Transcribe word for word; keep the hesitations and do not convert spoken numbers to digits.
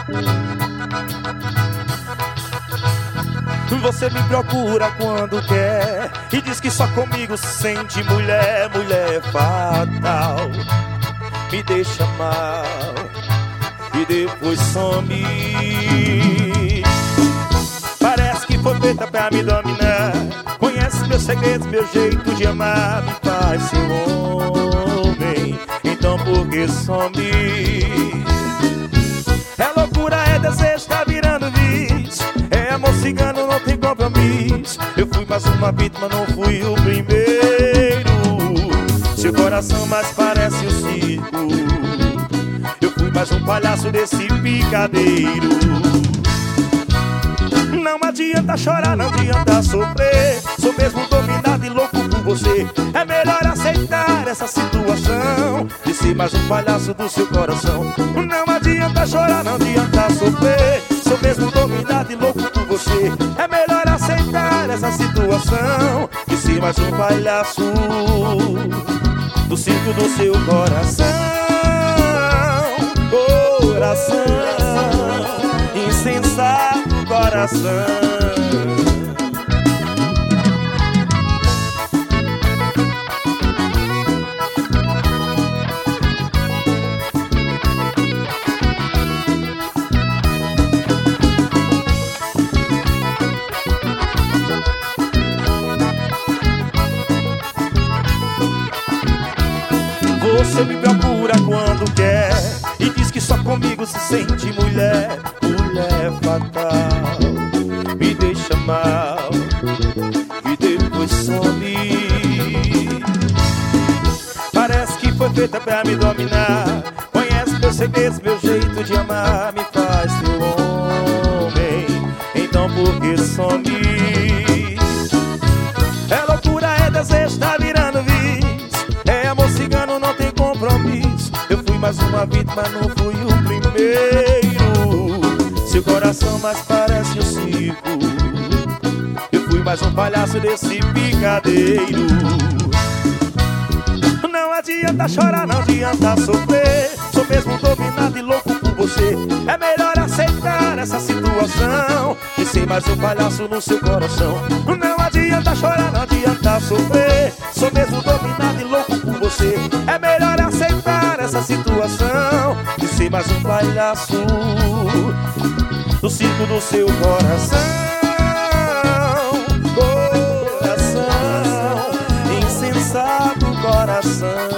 Você me procura quando quer e diz que só comigo se sente mulher. Mulher fatal, me deixa mal e depois some. Parece que foi feita pra me dominar. Conhece meus segredos, meu jeito de amar. Me faz ser homem, então por que some? É loucura, é desejo, tá virando vício. É amor cigano, não tem compromisso. Eu fui mais uma vítima, não fui o primeiro. Seu coração mais parece o circo. Eu fui mais um palhaço desse picadeiro. Não adianta chorar, não adianta sofrer. Sou mesmo dominado e louco por você. É melhor aceitar essa situação de ser mais um palhaço do seu coração. Não adianta chorar, não adianta sofrer. Sou mesmo dominado e louco por você. É melhor aceitar essa situação de ser mais um palhaço do circo do seu coração. Coração insensato, coração. Você me procura quando quer e diz que só comigo se sente mulher. Mulher fatal, me deixa mal e depois some. Parece que foi feita pra me dominar. Conhece meus segredos, meu jeito de amar. Me faz ser homem, então por que some? É loucura, é desejo, tá virando vício. É amor cigano, não tem compromisso. Eu fui mais uma vítima, não fui o primeiro. Seu coração mais parece um circo. Eu fui mais um palhaço desse picadeiro. Não adianta chorar, não adianta sofrer. Sou mesmo dominado e louco por você. É melhor aceitar essa situação e ser mais um palhaço no seu coração. Não adianta chorar, não adianta sofrer. Sou mesmo dominado e louco por você. É melhor aceitar essa situação e ser mais um palhaço do circo do seu coração. Coração insensato, coração.